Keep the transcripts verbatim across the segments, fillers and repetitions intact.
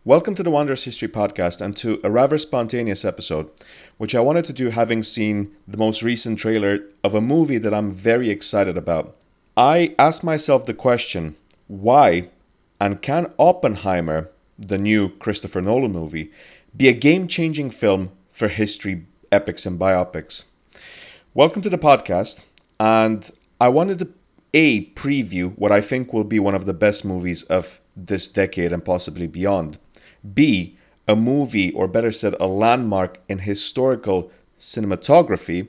Welcome to the Wanderers History Podcast and to a rather spontaneous episode, which I wanted to do having seen the most recent trailer of a movie that I'm very excited about. I asked myself the question, why and can Oppenheimer, the new Christopher Nolan movie, be a game-changing film for history, epics and biopics? Welcome to the podcast, and I wanted to A, preview what I think will be one of the best movies of this decade and possibly beyond. B, a movie, or better said, a landmark in historical cinematography.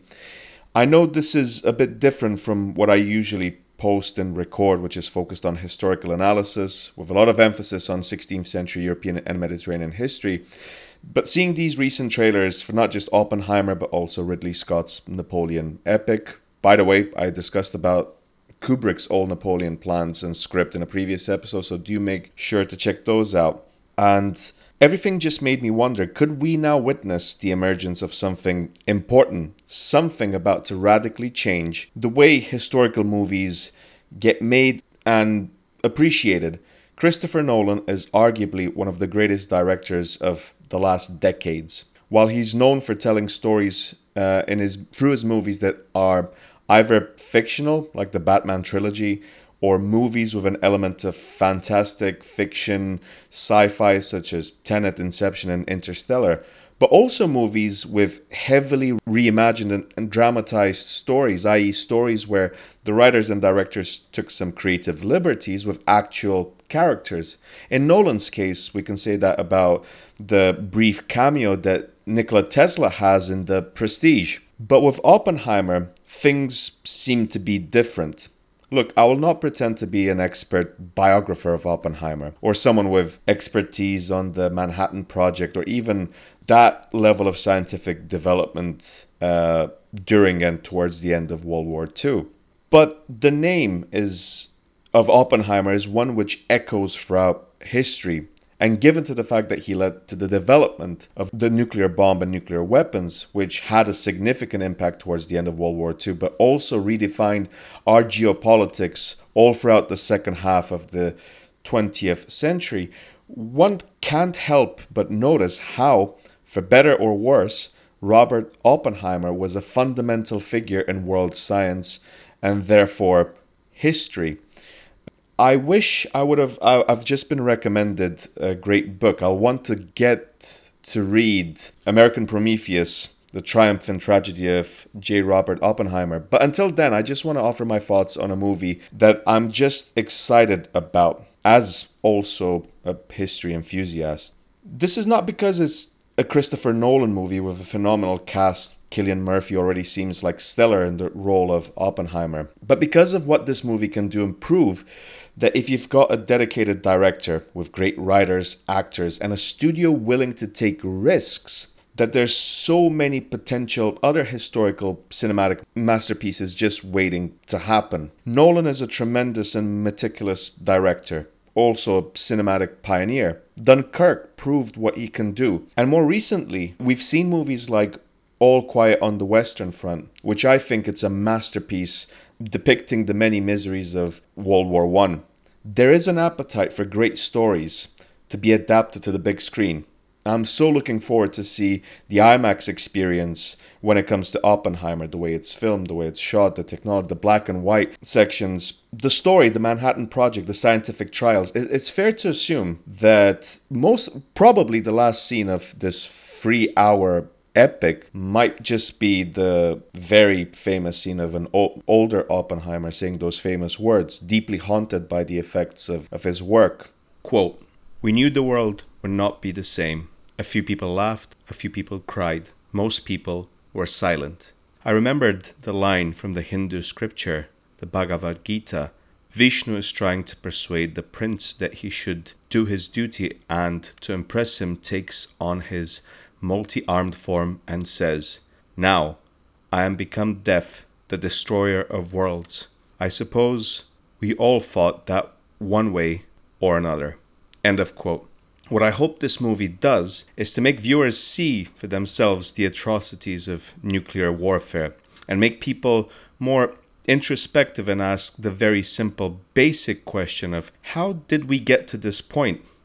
I know this is a bit different from what I usually post and record, which is focused on historical analysis, with a lot of emphasis on sixteenth century European and Mediterranean history. But seeing these recent trailers for not just Oppenheimer, but also Ridley Scott's Napoleon epic. By the way, I discussed about Kubrick's old Napoleon plans and script in a previous episode, so do make sure to check those out. And everything just made me wonder, could we now witness the emergence of something important, something about to radically change the way historical movies get made and appreciated? Christopher Nolan is arguably one of the greatest directors of the last decades. While he's known for telling stories uh, in his through his movies that are either fictional, like the Batman trilogy, or movies with an element of fantastic fiction, sci-fi, such as Tenet, Inception, and Interstellar, but also movies with heavily reimagined and, and dramatized stories, that is stories where the writers and directors took some creative liberties with actual characters. In Nolan's case, we can say that about the brief cameo that Nikola Tesla has in The Prestige. But with Oppenheimer, things seem to be different. Look, I will not pretend to be an expert biographer of Oppenheimer or someone with expertise on the Manhattan Project or even that level of scientific development uh, during and towards the end of World War Two. But the name is of Oppenheimer is one which echoes throughout history. And given to the fact that he led to the development of the nuclear bomb and nuclear weapons, which had a significant impact towards the end of World War Two, but also redefined our geopolitics all throughout the second half of the twentieth century, one can't help but notice how, for better or worse, Robert Oppenheimer was a fundamental figure in world science and therefore history. I wish I would have, I- I've just been recommended a great book. I'll want to get to read American Prometheus, The Triumph and Tragedy of J. Robert Oppenheimer. But until then, I just want to offer my thoughts on a movie that I'm just excited about, as also a history enthusiast. This is not because it's a Christopher Nolan movie with a phenomenal cast. Cillian Murphy already seems like stellar in the role of Oppenheimer. But because of what this movie can do and prove, that if you've got a dedicated director with great writers, actors, and a studio willing to take risks, that there's so many potential other historical cinematic masterpieces just waiting to happen. Nolan is a tremendous and meticulous director, also a cinematic pioneer. Dunkirk proved what he can do. And more recently, we've seen movies like All Quiet on the Western Front, which I think it's a masterpiece depicting the many miseries of World War One. There is an appetite for great stories to be adapted to the big screen. I'm so looking forward to see the IMAX experience when it comes to Oppenheimer, the way it's filmed, the way it's shot, the technology, the black and white sections, the story, the Manhattan Project, the scientific trials. It's fair to assume that most, probably the last scene of this three-hour epic might just be the very famous scene of an o- older Oppenheimer saying those famous words, deeply haunted by the effects of, of his work. Quote, "We knew the world would not be the same. A few people laughed, a few people cried. Most people were silent." I remembered the line from the Hindu scripture, the Bhagavad Gita. Vishnu is trying to persuade the prince that he should do his duty and, to impress him, takes on his multi-armed form and says, "Now I am become death, the destroyer of worlds." I suppose we all thought that one way or another. End of quote. What I hope this movie does is to make viewers see for themselves the atrocities of nuclear warfare and make people more introspective and ask the very simple, basic question of how did we get to this point?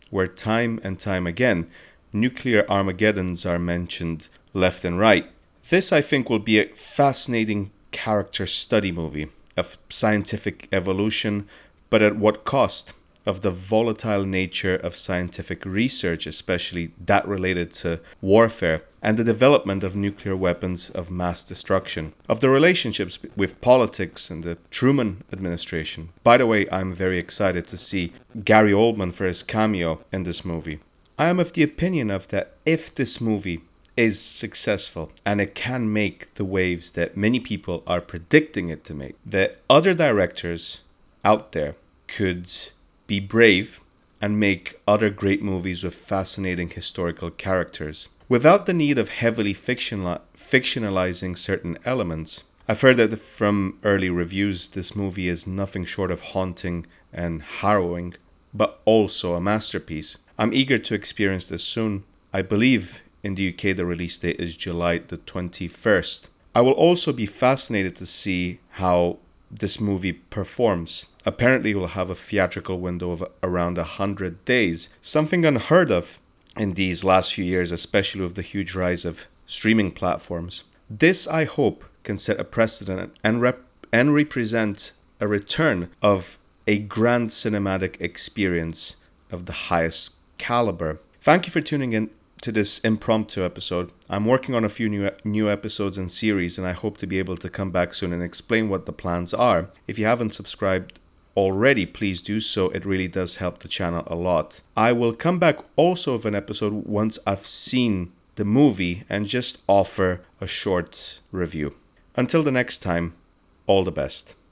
where time and time again, nuclear Armageddons are mentioned left and right. This, I think, will be a fascinating character study movie of scientific evolution, but at what cost? Of the volatile nature of scientific research, especially that related to warfare, and the development of nuclear weapons of mass destruction, of the relationships with politics and the Truman administration. By the way, I'm very excited to see Gary Oldman for his cameo in this movie. I am of the opinion of that if this movie is successful and it can make the waves that many people are predicting it to make, that other directors out there could be brave and make other great movies with fascinating historical characters without the need of heavily fictional- fictionalizing certain elements. I've heard that from early reviews this movie is nothing short of haunting and harrowing, but also a masterpiece. I'm eager to experience this soon. I believe in the U K the release date is July the twenty-first. I will also be fascinated to see how this movie performs. Apparently, it will have a theatrical window of around one hundred days, something unheard of in these last few years, especially with the huge rise of streaming platforms. This, I hope, can set a precedent and, rep- and represent a return of a grand cinematic experience of the highest caliber. Thank you for tuning in to this impromptu episode. I'm working on a few new new episodes and series, and I hope to be able to come back soon and explain what the plans are. If you haven't subscribed already, please do so. It really does help the channel a lot. I will come back also with an episode once I've seen the movie and just offer a short review. Until the next time, all the best.